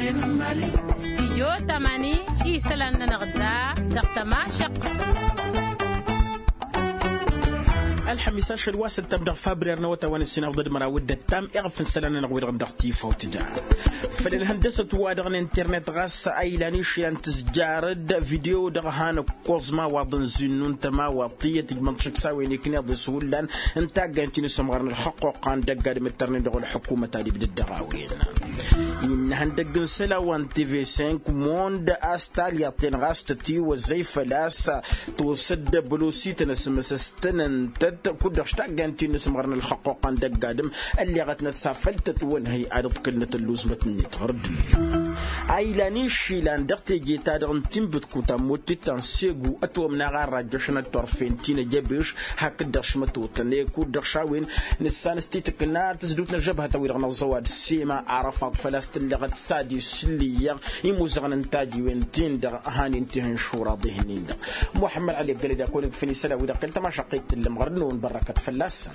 استيجو تماني إيسلان نغدا دقتما شق الحميس عشر واسد تبدأ فابرير نوتا ونسينا ضد مراود التام إغفن سلنا نغوير غندختي فوتجا فالهندسة وادغن انترنت غاس ايلاني شيان تسجارد فيديو دغهان كوزما وضن زنون تما وطية منطقة ساويني كنا بسولان انتاق انتي نسمغرن الحقوق عن دقاد مترنين دغو الحكومة تالي بدد دغاوين إن هندقن سلا وان تي في 5 موند استاليا تنغاس تتيو وزي فلاس توسد بلوسيت نسمسستن تد كود اشتاق انتي نسمغرن الحقوق عن دقادم اللي غتنا تسافلت وانهي عدد كلمة اللوز متني تغرد ايلاني شيلان دقتي جيتا دغن تيمبت كوتا موتي تنسيغو اتو من غار جشنا طرفين تينا جبيش هاك دشمتو تنيكو دشاوين نسان ستيتكنا تزدوتنا جبهه تويرنا الزواد السيما عرفات فلاست اللي غد سادي سليه يموزغن انتاجي وين تين دغ هاني انتهن شورا ذهنين محمد علي قال يقول فيني سلا ودا قلت ما شقيت المغرنون بركه فلاس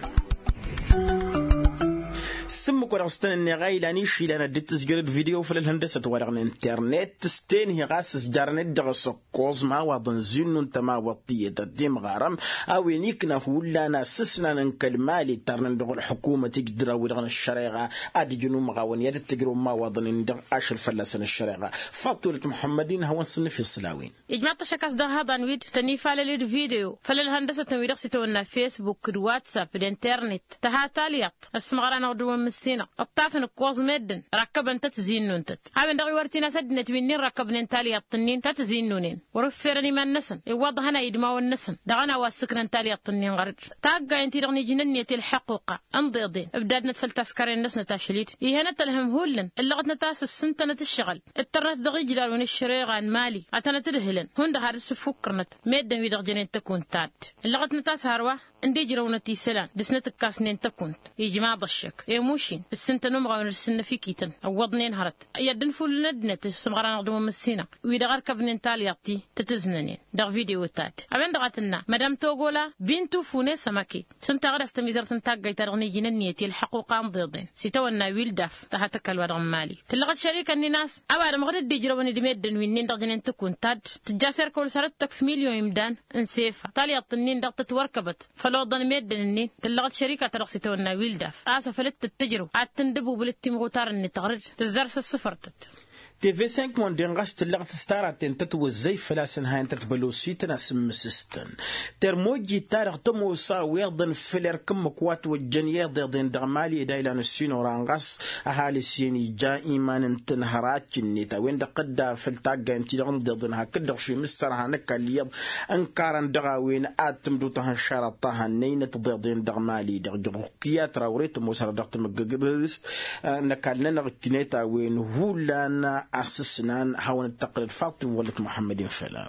سمك ورستن النغاي لاني شيلنا ديتس جرد فيديو في الهندسة ورغن انترنت ستين هي غاسس جارنت دغس كوزما وبنزين انتما وطية الديم غارم او ينيكنا هولانا سسنا ننكلمالي ترنن دغ الحكومة تقدر ورغن الشريعة ادي جنو مغاون يد تقرو ما وضن دغ اشر فلسن الشريعة فاطولة محمدين هون صنف السلاوين اجمع تشكاس ده هذا نويد تنيفا لليد فيديو فللهندسة تنويد ستونا فيسبوك واتساب الانترنت تهاتاليات اسمغرانا ودو مسينا الطافن الكوز مدن ركبن تتزينون تت هابن دغي ورتينا سدنا تبنين ركبن تالي الطنين تتزينونين ورفرني ما النسن يوض هنا يدماو النسن دغنا واسكن تالي الطنين غرج تاقا انتي دغني جننية الحقوق انضيضين ابدادنا تفل تسكرين النسنة تاشليت يهنا تلهم هولن اللغتنا تاس السنتنة الشغل الترنت دغي جلالون الشريغة مالي اتنا تدهلن هون دغار سفوكرنت ميدن في دغجنين تكون تاد اللغتنا تاس هروة اندي جرونتي سلان دسنت الكاسنين تكونت يجمع ضشك يموشين السنت نمغا ونرسلنا في كيتن وضنين هرت يدن فول ندنت سمغرا نقدم مسينا ويدا غير كبنين تالياتي تتزننين دغ فيديو تات ابن دغاتنا مدام توغولا بنتو فوني سماكي سنت غير استميزرت نتاغاي ترغني جننيتي الحقوق انضيضين سيتونا ويل داف تحتك الوضع مالي تلغت شركه الناس ابا مغرد دي جروني دمدن وينين دغجنين تكون تاد تجاسر كل سرتك في مليون يمدان انسيفا تالياتنين دغ تتوركبت فلوضن ميدن تلغت شركه ترغسيتونا ويل داف اسفلت التجرو عتندبو بلتي مغوتار اني تغرج تزرس السفرتت تي في 5 مون دينغاس تلغت ستارات تتوزي فلاسن هاين تتبلوسيتنا سمسستن ترموجي تارغ تموسا ويضن فلر كم كوات والجنيه ضدن دغمالي دايلان السينو رانغاس اهالي السيني جا ايمان تنهرات النيتا وين دقدا فلتاغا انتي ضدن هكذا شي مستر هنك اليض انكارن دغاوين اتم دوتها شرطها نين تضدن دغمالي دغقيات راوريت موسر دغت مغغرست نكالنا غتنيتا وين هولانا أسسنا هون التقرير فاطمة ولد محمد فلاوي.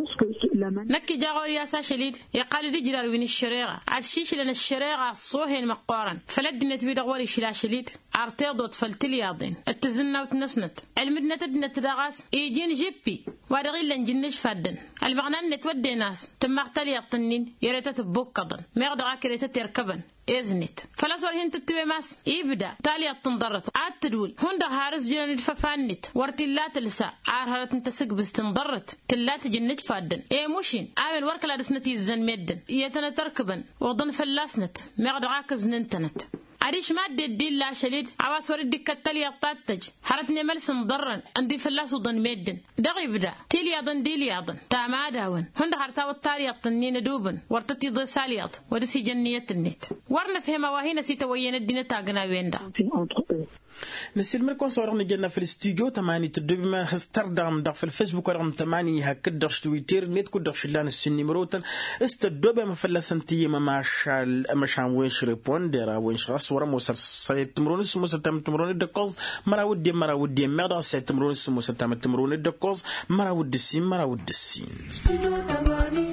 نكي جاغور يا ساشليد يقال دي جلال وين الشريعة عاد شيش لنا الشريعة صوهين مقارن فلدنا تبي دغوري شلا شليد عرتيض فلتلياضين التزنا وتنسنت المدنة تدنا تدغاس يجين جيبي وادغيل لنجنش فادن المغنى نتودي ناس تم اغتلي الطنين يريت تبوك قضن ميغدغا كريت تركبن إزنت فلا صار هنت التوماس يبدأ تالي التنضرت عاد تدول هند هارس جن الففانت ورتلا تلسا عارهرت انت سق بستنضرت تلا تجنج فادن موشين عامل وركلا دسنتي الزن مدن يتنا تركبن وضن فلاسنت مغدغاك زننتنت عريش مادة الدين لا شديد عواس ورد كتلي الطاتج حرتني ملس مضرن عندي فلاس وضن مدن دغي بدا تيلي اظن ديلي اظن تاما داون هند حرتا والطاري الطنين دوبن ورتتي ضي سالياض ودسي جنية النت ورنا فيما واهينا سيتوين الدين تاغنا وين دا نسير مركون صورنا جنا في الاستوديو تماني تدبي ما هستردام داخل في الفيسبوك رقم 8 هكذا تويتر نت كدر شلان السني مروتن استدبي ما فلا سنتي ما ماشال مشان وينش ريبوندرا وينش صورة موسر سيد تمرونس موسر تمرون الدكوز مراودي مرا سيد تمرونس موسر تمرون الدكوز مراود السين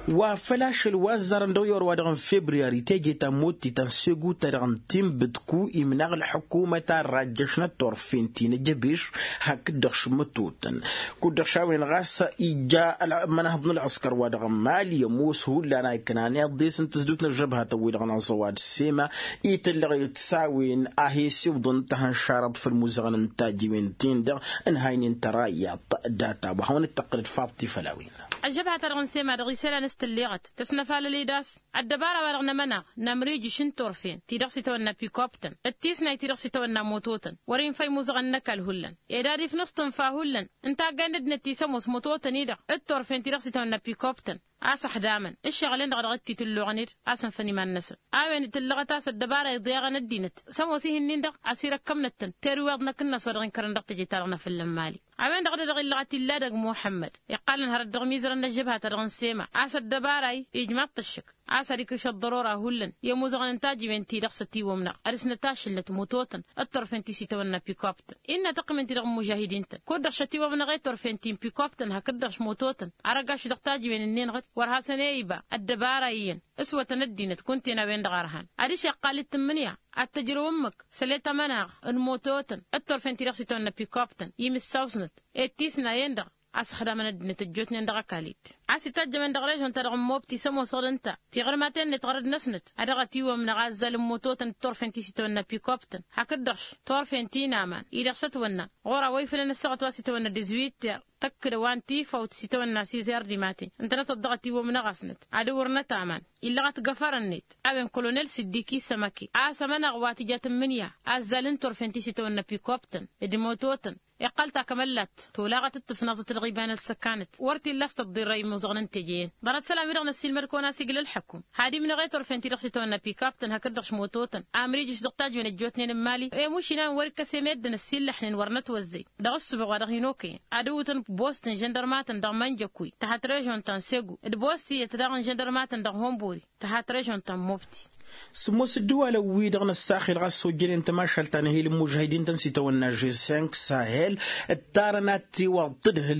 وفلاش الوزر ندوير ودغن فبراير تيجي تموت تنسيقو تدغن تيم بدكو إمناغ الحكومة راجشنا تورفينتين جبيش هكدغش متوتن كدغشاوين غاسة إيجا منهبن العسكر ودغن مالي يموس هو لنا يكناني الضيس انتزدوتنا الجبهة تويدغن صواد السيما إيتلغي تساوين أهيسي وضن تهن شارط في المزغن انتاجي من تيندغ انهاين ترايا داتا وهون التقريد فاطي فلاوين الجبهة ترغن سيما رغيسيلا نستليغت تسنفال ليداس الدبارة ورغن مناغ نمريجي شنتورفين تيرغسي تونا بيكوبتن التيسنا تيرغسي تونا موتوتن ورين في مزغن نكال هلن يداري في نص تنفاهلن انتا قاند نتيسا موتوتن يدغ التورفين تيرغسي تونا بيكوبتن أصح دائما الشغلين غرغتي تلوغنير أصلا فني ما الناس آوين تلغتاس الدبارة يضيغن الدينت سموسيه النيندق أسير كمنتن ترويضنا كنا صورغن كرندق تجي تارغنا في اللمالي عوين دغ دغ اللغتي لا دغ محمد يقال نهار الدغ ميزرن الجبهة ترغن سيما أس الدبارة يجمع التشك أس ريكش الضرورة هلن يموزغن انتاجي من تيرغ ستي ومنق أرسنا تاشل موتوتن الطرفين تيسي تونا بيكوبتن إن تقمن تيرغ مجاهدين كودغ شتي ومنغ طرفين تيم بيكوبتن هكدغش موتوتن عرقاش دغتاجي من النين غد ورها سنيبا الدبارين اسوة ندينت كنت انا وين دغارهان اديش قالت تمنيا التجربه امك سليتا مناغ الموتوتن الطرفين تيرغسي تونا بيكوبتن يمس ساوسنت اتيسنا يندغ أسخدا من الدنيا تجوتني عندك كاليت عسي تجا من دغريج أنت رغم موبتي سمو صرنتا تغير ما تاني تغرد نسنت أدغتي ومن غازل موتوتن الطرفين تيسي تونا بيكوبتن هكدرش طرفين تينا مان إذا ستونا غورا ويفلن السغط واسي تونا ديزويت تكر وانتي فوت سيتونا سيزار ديماتي انت نتضغطي ومن غاسنت ادورنا تامان إلا غتغفر النت أبن كولونيل سديكي سمكي سمنا غواتي جات منيا زالن طرفين تيسي تونا بيكوبتن ادموتوتن يقلتا كملت تولاغت التفنازة الغيبان السكانت ورتي لاست الضري مزغن تجين ضرت سلام يرغن السلمر كونا سيقل الحكم هادي من غير طرفين تيرغسي تونا بيكابتن هكدرش موتوتن امريجيش دقتاج من الجوتنين مالي اي موشينا وركا سيميدن السلحن ورنت وزي دغس بغا دغينوكي عدوتن بوستن جندرماتن دغ منجكوي تحت ريجون تنسيغو البوستي يتدغن جندرماتن دغ هومبوري تحت ريجون تنموبتي سموس الدول ويدغن الساخل غاسو جيل انت ما شلتان هي المجاهدين تنسيتو الناجي 5 ساهل التارنات وضده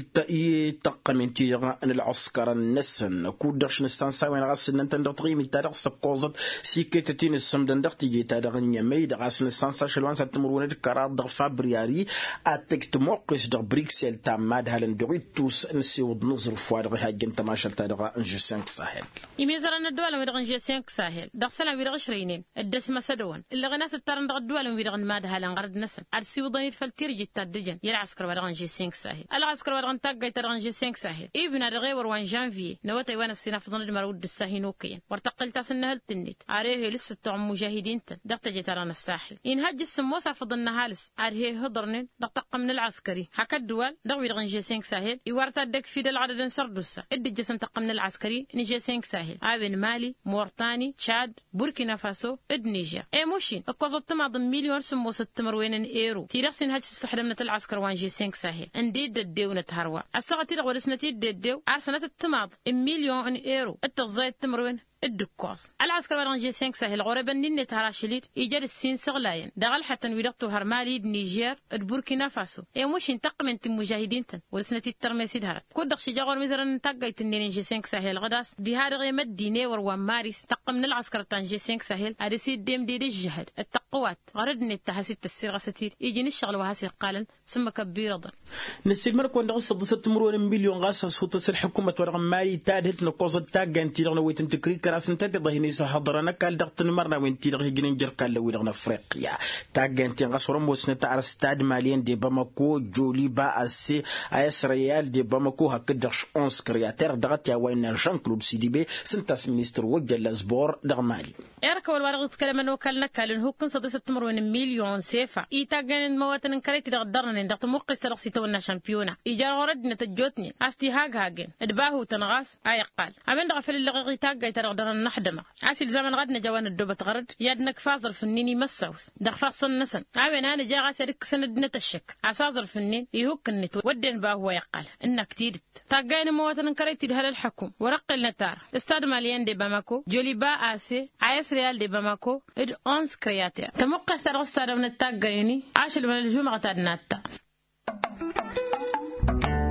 التقمن تيغا ان العسكر النسن كودرش نستنساوين غاسن انت ندغيمي تاريخ سقوزت سيكيتتين السمدن دغ تيجي تاريخ نيمي غاسن نستنسا شلوان ساتمرون الكرات دغ فابرياري اتك تموقس دغ بريكسل تاماد هالن دويتوس انسي ودنزر فوار هاج انت ما شلتا دغ انجي 5 ساهل يميزرن الدول ويدغن جي 5 ساهل دغ سلام ويدغ شرينين الدسمة سدون اللي غناس الترن دغ الدول ويدغن ماد هالن غرد نسن ارسي وضنيت فالتيرجي تادجن يا العسكر ويدغن جي 5 ساهل العسكر ويدغن تاغاي تدغن جي 5 ساهل ابن الغيور وان جانفي نوتي وانا السنه في ظن المرود الساهينوكيا وارتقلت سنه التنيت عليه لسه تاع مجاهدين دغ تجي تران الساحل ينهج السموسه في ظن هالس عليه هضرن دغ من العسكري هكا الدول دغ ويدغن جي 5 ساهل يورتا دك في العدد سردوسا ادج سنتقم من العسكري نجي 5 ساهل ابن مالي موريتاني تشاد بوركينا فاسو النيجر اي موشين اكوزت ما ضم مليون سموسه تمروين ايرو تيرسين هاج السحدمنه العسكر وان جي 5 ساهل انديد الديونه هروا السغتي دغ ولسنتي الديو عرسنه التماض مليون ايرو التزايد تمروين الدكاس العسكر ورانجي 5 ساهل غربا نين تراشليت يجر السين سغلاين دغل حتى ويدقتو هرمالي النيجر البوركينا فاسو اي موش انتقم انت مجاهدين ورسنتي الترميسي دهرت كودخ شي جاغور ميزرن تاغايت النين جي 5 ساهل غداس دي هذا غيمت ديني ور مارس تقم من العسكر تانجي 5 ساهل ارسي ديم دي الجهد التقوات غردني التحسيت السير غستير يجي الشغل وهاسي قالن ثم كبير ضن نسيل مركون دغس 6 مليون غاس صوت الحكومه ورغمالي تادت نقوز تاغانتي لغنا ويتنتكري راس انت ضهني حضرنا قال دقت مرنا وين تيرغ جنين قال لو دغنا افريقيا تاغنتي غسورم وسنت على استاد مالين دي باماكو جولي با اس اس ريال دي باماكو هكدرش 11 كرياتير دغت يا وين جان كلوب سي دي بي سنتاس مينستر وجل الزبور دغ مالي اركو الورق تكلم انه كلنا كالن هو كن 6 مليون سيفا اي تاغن مواتن كريتي دغدرن دغت موقس ترسي تونا شامبيونا ايجار وردنا تجوتني استي هاغن ادباهو تنغاس اي قال امن دغفل اللي تاغاي ترغدرن نحدمه عسل زمن غدنا جوان الدوبة غرد يادنك فازر فنيني مساوس دغ فاصل نسن عاوين انا جا غاسرك سندنا تشك عسازر فنين يهوك النت ودن با هو يقال انك تيدت تاغاين مواتن كريتي دهل الحكم ورقل نتار استاد ماليان دي باماكو جولي با اسي عيس ريال دي باماكو اد 11 كرياتير تمقس ترصد من التاغايني عاشل من الجمعه تادناتا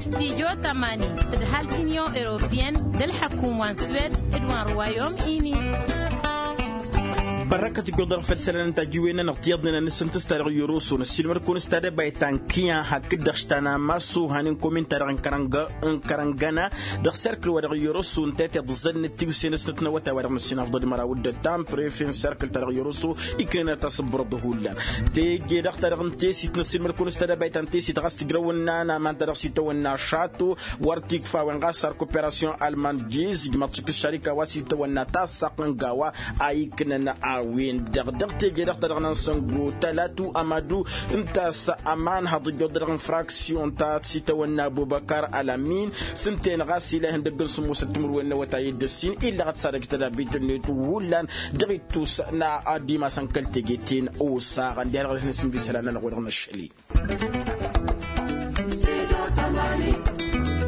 استيجو تماني تدهال كينيو إيروبيان دالحكومة سويد إدوان روايوم إيني بركة جودر فلسلنا تجوينا نقطيضنا نسنت استرغ يوروسو نسيلمر كون استاد بايتان كيان حق دشتنا ماسو هانين كومين ترغن كرنغانا دغ سيركل ورغ يوروسو نتاتي ضزن تيوسين سنتنا وتا ورغ نسين افضل مراود التام بريفين سيركل ترغ يوروسو يكرنا تصبر دهولا تيجي دغ ترغن تيسي نسيلمر كون استاد بايتان تيسي تغاست جرونا انا ما ترغ سيتونا شاتو ورتيك فاون غاسر كوبيراسيون المان جيز جماتك الشركه واسيتونا تاسقنغاوا ايكننا وين دغدغ تيجي دغدغ سنغو تلاتو امادو انت سامان هاد جودرغن فراكسيون تات سيتونا ابو بكر الامين سنتين غاسيله هندغن سمو ستمر وين وتاي دسين الا غتصارك تدابيت نيت ولان دغيتو سنا اديما سانكل تيجيتين او ساغ ندير نسم بسلانا نغودغن الشلي سيدو تماني